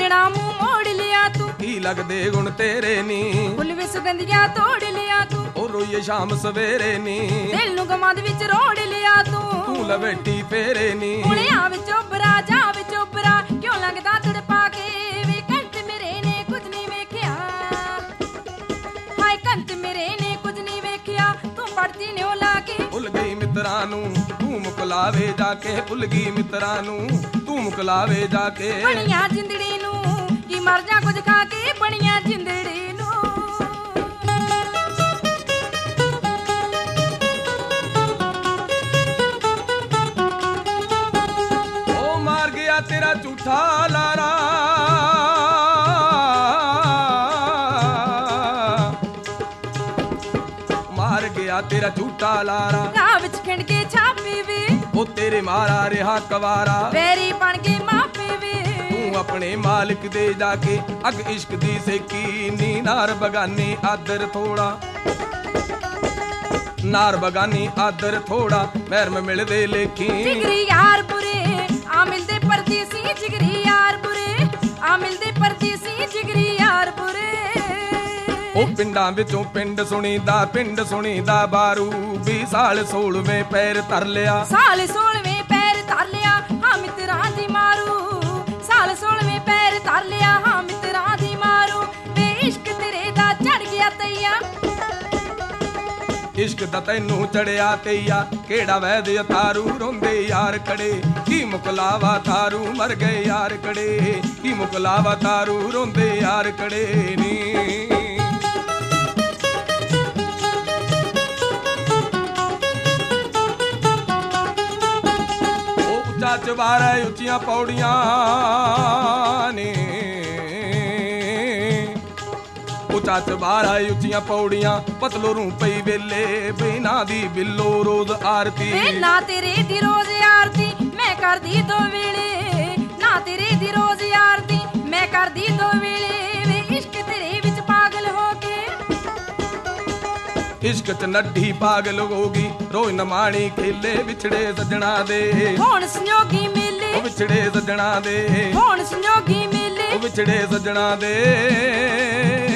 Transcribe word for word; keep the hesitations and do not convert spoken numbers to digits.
ਸਜਣਾ ਮੂੰਹ ਮੋੜ ਲਿਆ ਤੂੰ ਕੀ ਲੱਗਦੇ ਗੁਣ ਤੇਰੇ ਨੀ ਫੁੱਲ ਵੀ ਸੁਗੰਧੀਆਂ ਤੋੜ ਲਿਆ ਤੂੰ ਉਹ ਰੋਈਏ ਸ਼ਾਮ ਸਵੇਰੇ ਨੀ ਦਿਲ ਨੂੰ ਗਮਾਂ ਦੇ ਵਿੱਚ ਰੋੜ ਲਿਆ ਤੂੰ ਤੂੰ ਲਵੇਟੀ ਫੇਰੇ ਨੀ ਹੁਣਿਆਂ ਵਿੱਚ ਉਭਰਾ ਜਾ ਵਿੱਚ ਉਭਰਾ ਕਿਉਂ ਲੰਘਦਾ ਤੜਪਾ ਕੇ ਵੇ ਕੰਤ ਮੇਰੇ ਨੇ ਕੁਝ ਨਹੀਂ ਵੇਖਿਆ ਹਾਏ ਕੰਤ ਮੇਰੇ ਨੇ ਕੁਝ ਨਹੀਂ ਵੇਖਿਆ ਤੂੰ ਪੜਦੀ ਨਿਉ ਲਾ ਕੇ ਭੁੱਲ ਗਈ ਮਿੱਤਰਾਂ ਨੂੰ ਤੂੰ ਮੁਕਲਾਵੇ ਜਾ ਕੇ ਭੁੱਲ ਗਈ ਮਿੱਤਰਾਂ ਨੂੰ ਤੂੰ ਮੁਕਲਾਵੇ ਜਾ ਕੇ ਬਣੀਆਂ ਜਿੰਦੜੀ ਨੂੰ ਕੀ ਮਰ ਜਾ ਕੁਝ ਖਾ ਕੇ ਬਣੀਆਂ ਜਿੰਦੜੀ ਨੂੰ ਉਹ ਮਾਰ ਗਿਆ ਤੇਰਾ ਝੂਠਾ ਲਾਰਾ ਮਾਰ ਗਿਆ ਤੇਰਾ ਝੂਠਾ ਲਾਰਾ ਰਾਹ ਵਿੱਚ ਖਿੰਡ ਕੇ ਛਾਪੀ ਵੇ ਉਹ ਤੇਰੇ ਮਾਰਾ ਰਿਹਾ ਕਵਾਰਾ ਵੈਰੀ ਬਣ ਕੇ ਮਾਪੇ ਵੇ ਤੂੰ ਆਪਣੇ ਮਾਲਕ ਦੇ ਜਾ ਕੇ ਅਗ ਇਸ਼ਕ ਦੀ ਸੇਕੀ ਨੀ ਨਾਰ ਬਗਾਨੀ ਆਦਰ ਥੋੜਾ ਨਾਰ ਬਗਾਨੀ ਆਦਰ ਥੋੜਾ ਮਹਿਰਮ ਮਿਲਦੇ ਲੇਖੀ ਜਿਗਰੀ ਯਾਰ ਬੁਰੇ ਆ ਮਿਲਦੇ ਪਰਦੇਸੀ ਜਿਗਰੀ ਯਾਰ ਬੁਰੇ ਆ ਮਿਲਦੇ ਪਰਦੇਸੀ ਜਿਗਰੀ ਯਾਰ ਬੁਰੇ ਉਹ ਪਿੰਡਾਂ ਵਿੱਚੋਂ ਪਿੰਡ ਸੁਣੀਦਾ ਪਿੰਡ ਸੁਣੀਦਾ ਬਾਰੂ ਵੀ ਸਾਲ ਸੋਲਵੇਂ ਪੈਰ ਧਰ ਲਿਆ ਸਾਲ ਸੋਲਵੇਂ ਪੈਰ ਧਰ ਲਿਆ ਹਾਂ ਮਿੱਤਰਾਂ ਦੀ ਮਾਰੂ ਸਾਲ ਸੋਲਵੇਂ ਪੈਰ ਧਰ ਲਿਆ ਹਾਂ ਮਿੱਤਰਾਂ ਦੀ ਮਾਰੂ ਵੇ ਇਸ਼ਕ ਤੇਰੇ ਦਾ ਚੜ ਗਿਆ ਤਈਆ ਇਸ਼ਕ ਦਾ ਤੈਨੂੰ ਚੜਿਆ ਤਈਆ ਕਿਹੜਾ ਵੈਦ ਤਾਰੂ ਰੋਂਦੇ ਯਾਰ ਕੜੇ ਕੀ ਮੁਕਲਾਵਾ ਤਾਰੂ ਮਰ ਗਏ ਯਾਰ ਕੜੇ ਕੀ ਮੁਕਲਾਵਾ ਤਾਰੂ ਰੋਂਦੇ ਯਾਰ ਕੜੇ ਨੀ ਚਵਾਰਾ ਉੱਚੀਆਂ ਪੌੜੀਆਂ ਨੇ ਉੱਚਾ ਚਵਾਰਾ ਉੱਚੀਆਂ ਪੌੜੀਆਂ ਪਤਲੋ ਰੂ ਪਈ ਵੇਲੇ ਬਿਨਾ ਦੀ ਬਿੱਲੋ ਰੋਜ਼ ਆਰਤੀ ਵੇ ਨਾ ਤੇਰੇ ਦੀ ਰੋਜ਼ ਆਰਤੀ ਮੈਂ ਕਰਦੀ ਦੋ ਵੇਲੇ ਨਾ ਤੇਰੇ ਦੀ ਰੋਜ਼ ਆਰਤੀ ਮੈਂ ਕਰਦੀ ਦੋ ਵੇਲੇ ਵੇ ਇਸ਼ਕ ਤੇਰੇ ਵਿੱਚ ਪਾਗਲ ਹੋ ਕੇ ਇਸ਼ਕ ਚ ਨੱਢੀ ਪਾਗਲ ਹੋਗੀ ਰੋਜ਼ ਨਮਾਣੀ ਖੇਲੇ ਵਿਛੜੇ ਸੱਜਣਾ ਦੇ ਹੁਣ ਸੰਜੋਗੀ ਮੇਲੇ ਉਹ ਵਿਛੜੇ ਸੱਜਣਾ ਦੇ ਹੁਣ ਸੰਜੋਗੀ ਮੇਲੇ ਉਹ ਵਿਛੜੇ ਸੱਜਣਾ ਦੇ